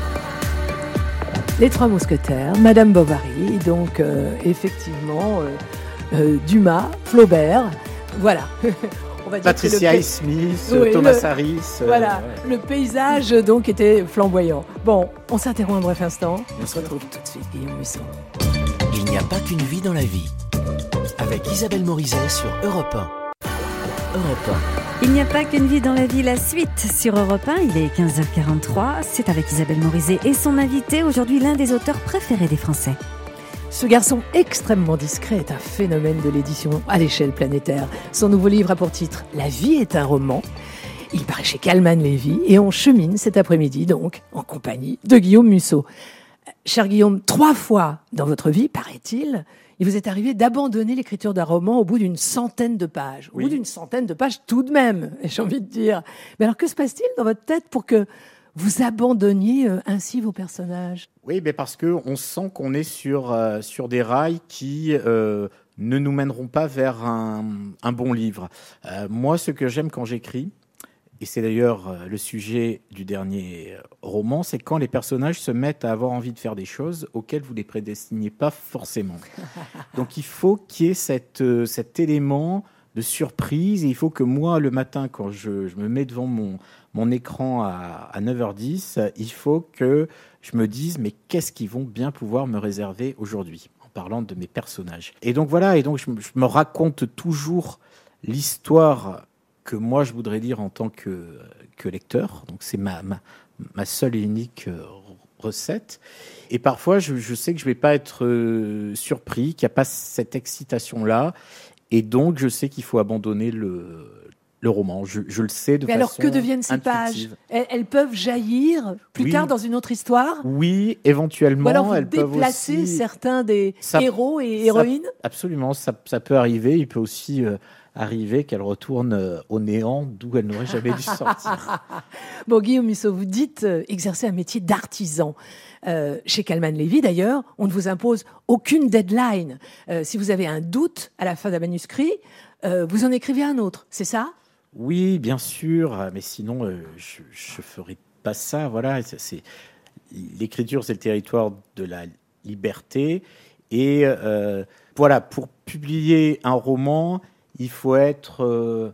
Les Trois Mousquetaires, Madame Bovary, donc euh, effectivement euh, euh, Dumas, Flaubert, voilà. On va dire Patricia que le... Smith, oui, Thomas le... Harris. Voilà, euh, ouais. Le paysage donc était flamboyant. Bon, on s'interrompt un bref instant. On se retrouve tout de suite, Guillaume Musso. Il n'y a pas qu'une vie dans la vie. Avec Isabelle Morizet sur Europe un. Europe un. Il n'y a pas qu'une vie dans la vie, la suite sur Europe un, il est quinze heures quarante-trois, c'est avec Isabelle Morizet et son invité, aujourd'hui l'un des auteurs préférés des Français. Ce garçon extrêmement discret est un phénomène de l'édition à l'échelle planétaire. Son nouveau livre a pour titre « La vie est un roman ». Il paraît chez Kalman Levy et on chemine cet après-midi donc en compagnie de Guillaume Musso. Cher Guillaume, trois fois dans votre vie, paraît-il, il vous est arrivé d'abandonner l'écriture d'un roman au bout d'une centaine de pages. Au oui. bout d'une centaine de pages tout de même, j'ai envie de dire. Mais alors que se passe-t-il dans votre tête pour que vous abandonniez ainsi vos personnages ? Oui, mais parce qu'on sent qu'on est sur, euh, sur des rails qui euh, ne nous mèneront pas vers un, un bon livre. Euh, moi, ce que j'aime quand j'écris, et c'est d'ailleurs le sujet du dernier roman, c'est quand les personnages se mettent à avoir envie de faire des choses auxquelles vous ne les prédestinez pas forcément. Donc il faut qu'il y ait cette, cet élément de surprise, et il faut que moi, le matin, quand je, je me mets devant mon, mon écran à, à neuf heures dix, il faut que je me dise, mais qu'est-ce qu'ils vont bien pouvoir me réserver aujourd'hui, en parlant de mes personnages. Et donc voilà, et donc je, je me raconte toujours l'histoire que moi je voudrais lire en tant que, que lecteur. Donc c'est ma, ma, ma seule et unique euh, recette. Et parfois, je, je sais que je ne vais pas être euh, surpris, qu'il n'y a pas cette excitation-là. Et donc, je sais qu'il faut abandonner le, le roman. Je, je le sais de Mais façon alors, que deviennent ces intuitive. pages elles, elles peuvent jaillir plus Oui. tard dans une autre histoire? Oui, éventuellement. Ou alors vous elles peuvent déplacez aussi... certains des Ça- héros et ça- héroïnes? Absolument, ça, ça peut arriver. Il peut aussi euh, arriver qu'elle retourne euh, au néant, d'où elle n'aurait jamais dû sortir. Bon, Guillaume Musso, vous dites euh, exercer un métier d'artisan. Euh, chez Kalman Levy, d'ailleurs, on ne vous impose aucune deadline. Euh, si vous avez un doute à la fin d'un manuscrit, euh, vous en écrivez un autre, c'est ça? Oui, bien sûr, mais sinon, euh, je ne ferai pas ça. Voilà, c'est, c'est- l'écriture, c'est le territoire de la liberté. Et euh, voilà, pour publier un roman, il faut être euh,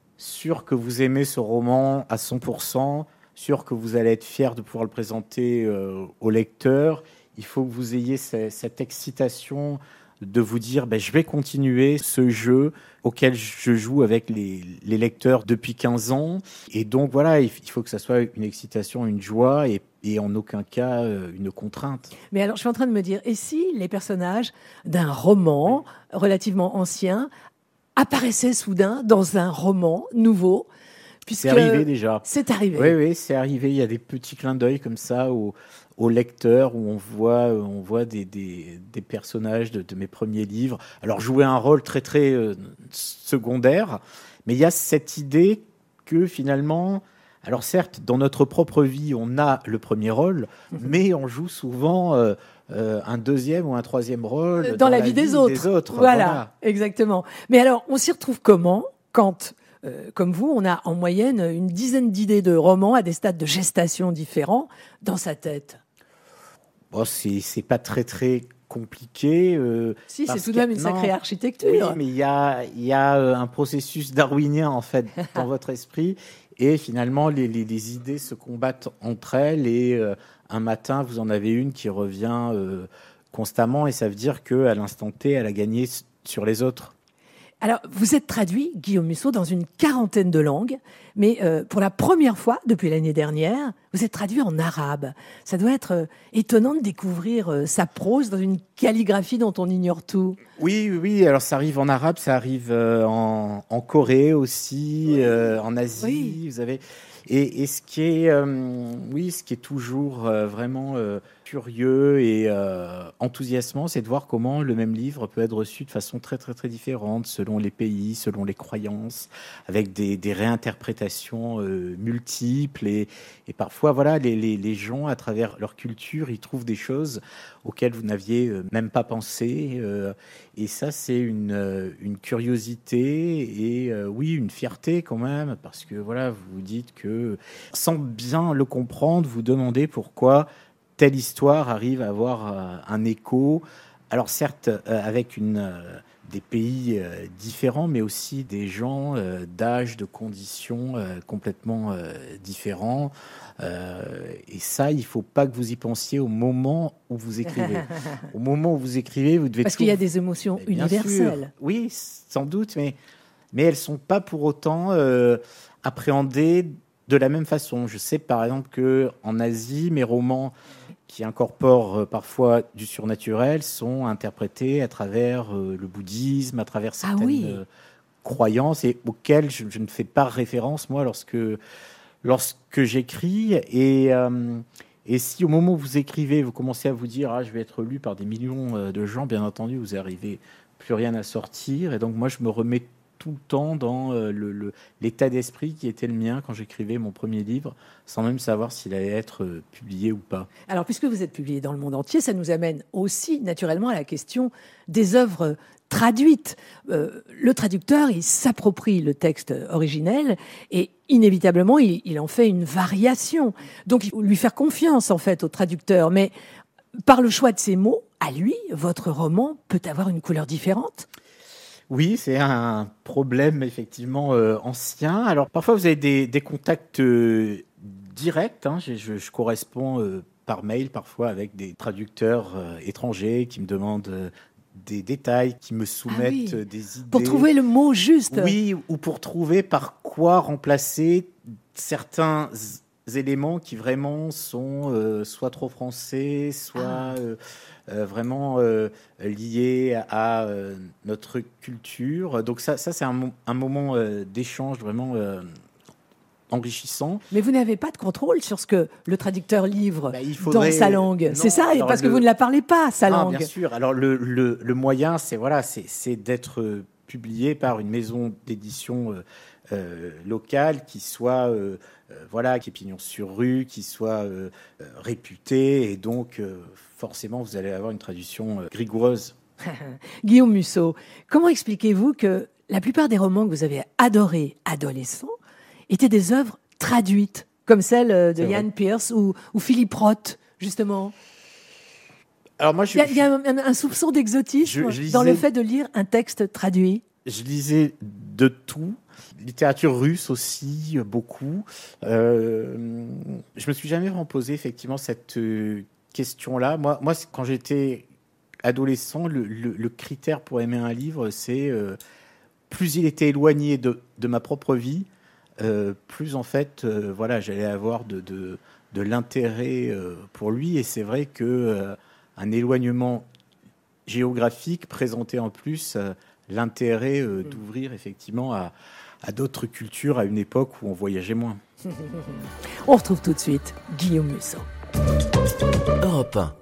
sûr que vous aimez ce roman à cent pour cent, sûr que vous allez être fier de pouvoir le présenter euh, au lecteur. Il faut que vous ayez ce- cette excitation de vous dire ben, je vais continuer ce jeu auquel je joue avec les, les lecteurs depuis quinze ans. Et donc voilà, il il faut que ça soit une excitation, une joie et, et en aucun cas euh, une contrainte. Mais alors, je suis en train de me dire, et si les personnages d'un roman relativement ancien apparaissaient soudain dans un roman nouveau, puisque C'est arrivé déjà. c'est arrivé. Oui, oui, c'est arrivé. Il y a des petits clins d'œil comme ça au, au lecteur où on voit, on voit des, des, des personnages de, de mes premiers livres. Alors, jouer un rôle très, très euh, secondaire, mais il y a cette idée que finalement, alors certes, dans notre propre vie, on a le premier rôle, mais on joue souvent euh, euh, un deuxième ou un troisième rôle Dans, dans la, vie, des, autres. Voilà, Voilà. exactement. Mais alors, on s'y retrouve comment quand, euh, comme vous, on a en moyenne une dizaine d'idées de romans à des stades de gestation différents dans sa tête? Bon, c'est, c'est pas très, très compliqué. euh, Si, c'est parce tout de même que- une non. sacrée Oui, architecture. mais il y a, il y a euh, un processus darwinien en fait dans votre esprit et finalement les, les, les idées se combattent entre elles et euh, un matin vous en avez une qui revient euh, constamment et ça veut dire que à l'instant T elle a gagné s- sur les autres. Alors, vous êtes traduit, Guillaume Musso, dans une quarantaine de langues, mais euh, pour la première fois depuis l'année dernière, vous êtes traduit en arabe. Ça doit être euh, étonnant de découvrir euh, sa prose dans une calligraphie dont on ignore tout. Oui, oui, oui. Alors ça arrive en arabe, ça arrive euh, en, en Corée aussi, euh, en Asie. Oui. Vous avez et, et ce qui est, euh, oui, ce qui est toujours euh, vraiment euh, curieux et euh, enthousiasmant, c'est de voir comment le même livre peut être reçu de façon très, très, très différente selon les pays, selon les croyances, avec des, des réinterprétations euh, multiples et, et parfois, voilà, les, les, les gens à travers leur culture, ils trouvent des choses auxquelles vous n'aviez euh, même pas pensé. euh, Et ça, c'est une, euh, une curiosité et euh, oui, une fierté quand même, parce que voilà, vous vous dites que sans bien le comprendre, vous demandez pourquoi telle histoire arrive à avoir euh, un écho. Alors certes, euh, avec une, euh, des pays euh, différents, mais aussi des gens euh, d'âge, de conditions euh, complètement euh, différents. Euh, et ça, il ne faut pas que vous y pensiez au moment où vous écrivez. Au moment où vous écrivez, vous devez Parce qu'il y a toujours- des émotions Mais bien universelles. sûr. Oui, sans doute, mais, mais elles ne sont pas pour autant euh, appréhendées de la même façon. Je sais par exemple qu'en Asie, mes romans qui incorporent euh, parfois du surnaturel sont interprétés à travers euh, le bouddhisme, à travers Ah certaines oui. euh, croyances et auxquelles je, je ne fais pas référence, moi, lorsque, lorsque j'écris. Et, euh, et si au moment où vous écrivez, vous commencez à vous dire « Ah, je vais être lu par des millions euh, de gens », bien entendu, vous n'arrivez plus rien à sortir. Et donc, moi, je me remets tout le temps dans euh, le, le- l'état d'esprit qui était le mien quand j'écrivais mon premier livre, sans même savoir s'il allait être euh, publié ou pas. Alors, puisque vous êtes publié dans le monde entier, ça nous amène aussi naturellement à la question des œuvres traduites. Euh, le traducteur, il s'approprie le texte originel et inévitablement, il, il en fait une variation. Donc, il faut lui faire confiance, en fait, au traducteur. Mais par le choix de ses mots, à lui, votre roman peut avoir une couleur différente. Oui, c'est un problème effectivement euh, ancien. Alors parfois vous avez des, des contacts euh, directs. Hein. Je, je- je corresponds euh, par mail parfois avec des traducteurs euh, étrangers qui me demandent euh, des détails, qui me soumettent Ah oui. des idées. Pour trouver le mot juste. Oui, ou pour trouver par quoi remplacer certains éléments qui vraiment sont euh, soit trop français, soit Ah. euh, euh, vraiment euh, liés à euh, notre culture. Donc ça, ça c'est un, mo- un moment euh, d'échange vraiment euh, enrichissant. Mais vous n'avez pas de contrôle sur ce que le traducteur livre Bah, il faudrait- dans sa langue. Non, C'est ça, alors parce que le- vous ne la parlez pas, sa Ah, langue. bien sûr. Alors le, le, le moyen, c'est voilà, c'est, c'est d'être euh, publié par une maison d'édition euh, euh, locale qui soit euh, euh, voilà, qui est pignon sur rue, qui soit euh, euh, réputée, et donc euh, forcément vous allez avoir une traduction euh, rigoureuse. Guillaume Musso, comment expliquez-vous que la plupart des romans que vous avez adorés adolescents étaient des œuvres traduites, comme celle de C'est Ian Pierce ou, ou Philippe Roth, justement? Alors moi, je, Il y a, il y a un, un soupçon d'exotisme Je- je lisais- dans le fait de lire un texte traduit. je lisais de tout. Littérature russe aussi, euh, beaucoup. Euh, je me suis jamais vraiment posé effectivement cette euh, question-là. Moi, moi, c'est- quand j'étais adolescent, le, le- le critère pour aimer un livre, c'est euh, plus il était éloigné de, de ma propre vie, euh, plus en fait, euh, voilà, j'allais avoir de, de, de l'intérêt euh, pour lui. Et c'est vrai que euh, un éloignement géographique présentait en plus euh, l'intérêt euh, d'ouvrir effectivement à, à d'autres cultures à une époque où on voyageait moins. On retrouve tout de suite Guillaume Musso. Europe un.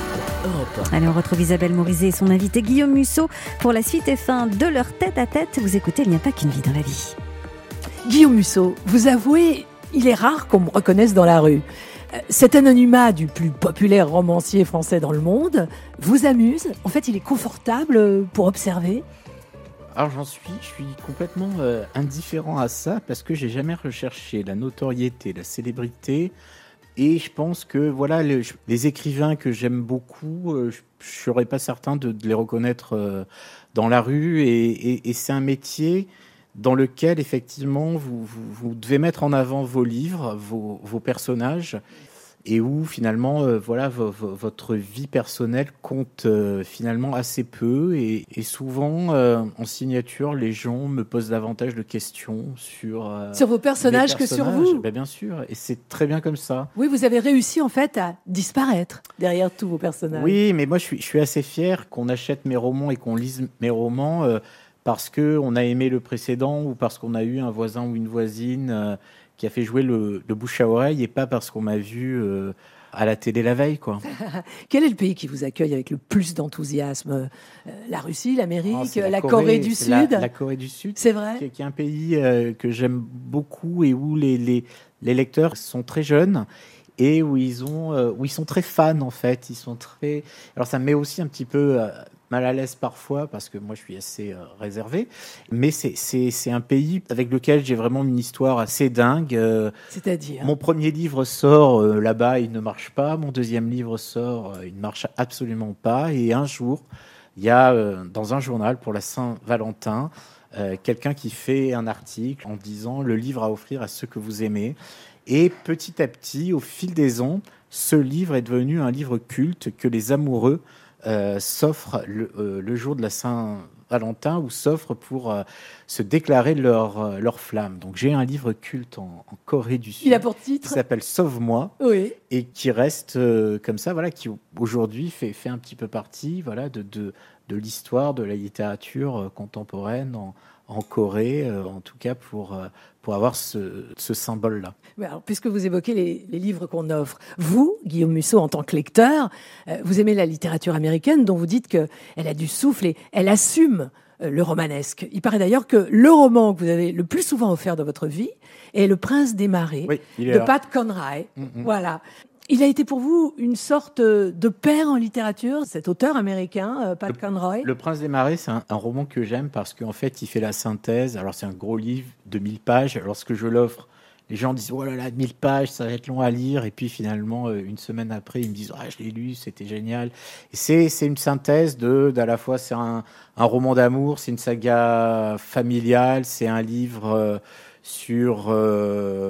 Europe un. Allez, on retrouve Isabelle Morizet et son invité Guillaume Musso pour la suite et fin de leur tête-à-tête. Vous écoutez, il n'y a pas qu'une vie dans la vie. Guillaume Musso, vous avouez, il est rare qu'on me reconnaisse dans la rue. Euh, Cet anonymat du plus populaire romancier français dans le monde vous amuse? En fait, il est confortable pour observer? Alors j'en suis, je suis complètement euh, indifférent à ça parce que j'ai jamais recherché la notoriété, la célébrité, et je pense que voilà le- je- les écrivains que j'aime beaucoup, euh, je, je serais pas certain de, de les reconnaître euh, dans la rue, et, et- et c'est un métier dans lequel effectivement vous, vous, vous devez mettre en avant vos livres, vos, vos personnages, et où finalement euh, voilà vo- vo- votre vie personnelle compte euh, finalement assez peu, et, et souvent euh, en signature les gens me posent davantage de questions sur euh, Sur vos personnages mes que sur personnages. vous? Ben, bien sûr, et c'est très bien comme ça. Oui, vous avez réussi en fait à disparaître derrière tous vos personnages. Oui, mais moi je suis, je suis assez fier qu'on achète mes romans et qu'on lise mes romans euh, parce qu'on a aimé le précédent, ou parce qu'on a eu un voisin ou une voisine euh, qui a fait jouer le, le bouche à oreille, et pas parce qu'on m'a vu euh, à la télé la veille, quoi. Quel est le pays qui vous accueille avec le plus d'enthousiasme? Euh, La Russie, l'Amérique, Oh, c'est la, Corée, du c'est Sud? La, la Corée du Sud, C'est vrai? qui est, qui est un pays euh, que j'aime beaucoup, et où les, les, les lecteurs sont très jeunes, et où ils, ont, euh, où ils sont très fans, en fait. Ils sont très... Alors ça me met aussi un petit peu euh, mal à l'aise parfois, parce que moi je suis assez euh, réservé, mais c'est, c'est, c'est un pays avec lequel j'ai vraiment une histoire assez dingue. Euh, C'est-à-dire? Mon premier livre sort euh, là-bas, il ne marche pas. Mon deuxième livre sort, euh, il ne marche absolument pas. Et un jour, il y a euh, dans un journal pour la Saint-Valentin euh, quelqu'un qui fait un article en disant le livre à offrir à ceux que vous aimez. Et petit à petit, au fil des ans, ce livre est devenu un livre culte que les amoureux euh, s'offrent le, euh, le jour de la Saint-Valentin, ou s'offrent pour euh, se déclarer leur, euh, leur flamme. Donc j'ai un livre culte en, en Corée du Sud Il a pour qui titre? s'appelle Sauve-moi, Oui. et qui reste euh, comme ça, voilà, qui aujourd'hui fait, fait un petit peu partie, voilà, de, de, de l'histoire de la littérature euh, contemporaine en, en Corée, euh, en tout cas pour, euh, pour avoir ce, ce symbole-là. Mais alors, puisque vous évoquez les, les livres qu'on offre, vous, Guillaume Musso, en tant que lecteur, euh, vous aimez la littérature américaine, dont vous dites qu'elle a du souffle et elle assume euh, le romanesque. Il paraît d'ailleurs que le roman que vous avez le plus souvent offert dans votre vie est Le Prince des Marais, Oui, il est de là. Pat Conroy. Mm-mm. Voilà. Il a été pour vous une sorte de père en littérature, cet auteur américain, euh, Pat Conroy. Le Prince des Marais, c'est un, un roman que j'aime parce qu'en fait, il fait la synthèse. Alors, c'est un gros livre de mille pages. Lorsque je l'offre, les gens disent « Oh là là, mille pages, ça va être long à lire ». Et puis, finalement, euh, une semaine après, ils me disent « Ah, je l'ai lu, c'était génial ». Et c'est, c'est une synthèse de, d'à la fois, c'est un, un roman d'amour, c'est une saga familiale, c'est un livre euh, sur... Euh,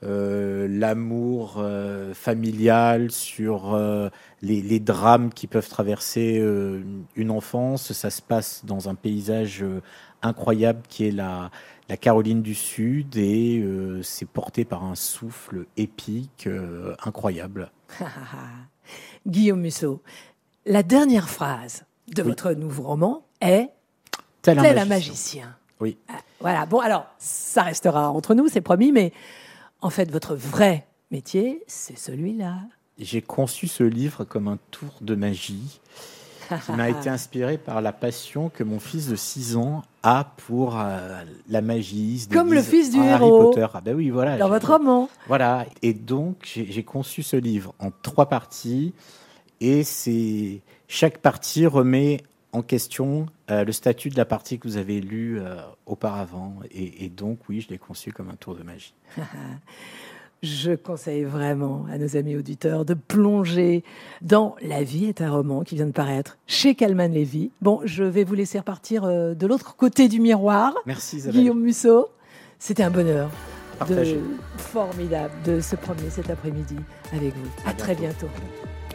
euh, l'amour euh, familial, sur euh, les, les drames qui peuvent traverser euh, une enfance. Ça se passe dans un paysage euh, incroyable qui est la, la Caroline du Sud et euh, c'est porté par un souffle épique euh, incroyable. Guillaume Musso, la dernière phrase de Oui. votre nouveau roman est Tel un tel un magicien. magicien. Oui. Ah, voilà, bon alors, ça restera entre nous, c'est promis, mais en fait, votre vrai métier, c'est celui-là. J'ai conçu ce livre comme un tour de magie qui m'a été inspiré par la passion que mon fils de six ans a pour euh, la magie. Comme le fils du Harry héros. Potter. Ah ben oui, voilà. Dans j'ai- votre roman. Voilà. Et donc, j'ai j'ai conçu ce livre en trois parties. Et c'est chaque partie remet en question euh, le statut de la partie que vous avez lue euh, auparavant. Et, et donc, oui, je l'ai conçu comme un tour de magie. Je conseille vraiment à nos amis auditeurs de plonger dans La vie est un roman qui vient de paraître chez Calman Lévy. Bon, je vais vous laisser repartir euh, de l'autre côté du miroir. Merci Isabelle. Guillaume Musso, c'était un bonheur Partagé. de, formidable de se promener cet après-midi avec vous. À très bientôt.